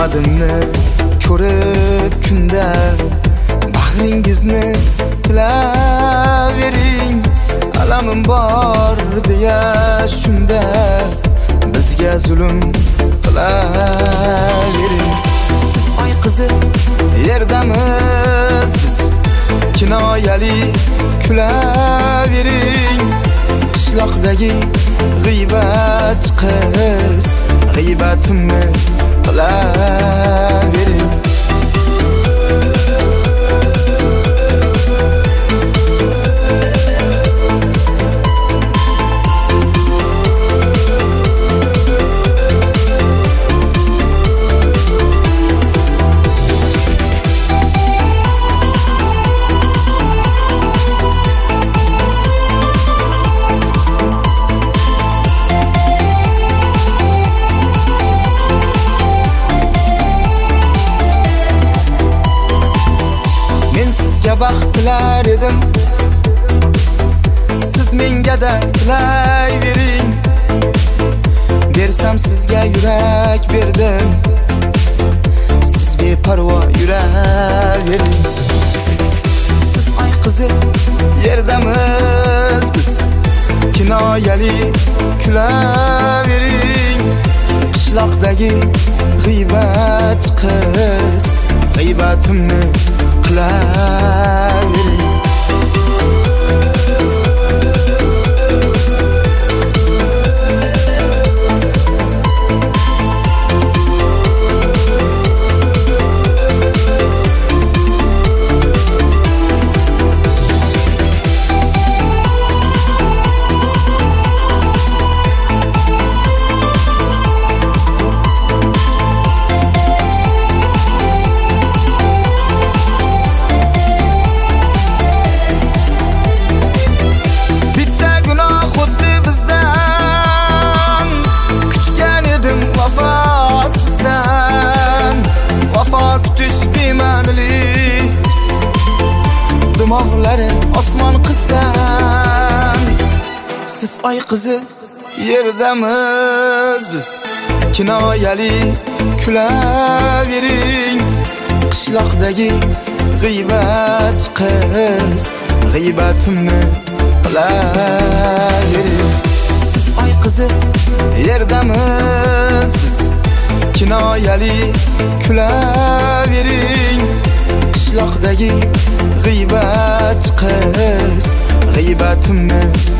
Qadimni ko'rib kunda bag'ringizni tilavering. Alamim bor deya shunda bizga zulm qilavering. Siz oy qizi yerdamiz biz, kinoyali kulavering. Qishloqdagi g'iybat qiz g'iybatimni qilavering. Baxt tilar edim, siz menga da tilayvering. Bersam sizga yurak berdim, siz beparvo yuravering. Siz oy qizi yerdamiz biz, kinoyali kulavering. Qishloqdagi g'iybat qiz g'iybatimni qilavering. Dimoqlari osmon qizdan. Siz oy qizi yerdamiz biz, kinoyali kulavering. Qishloqdagi g'iybat qiz g'iybatimni qilavering. Siz oy qizi yerdamiz biz, kinoyali kulavering. Qishloqdagi g'iybat qiz g'iybatimni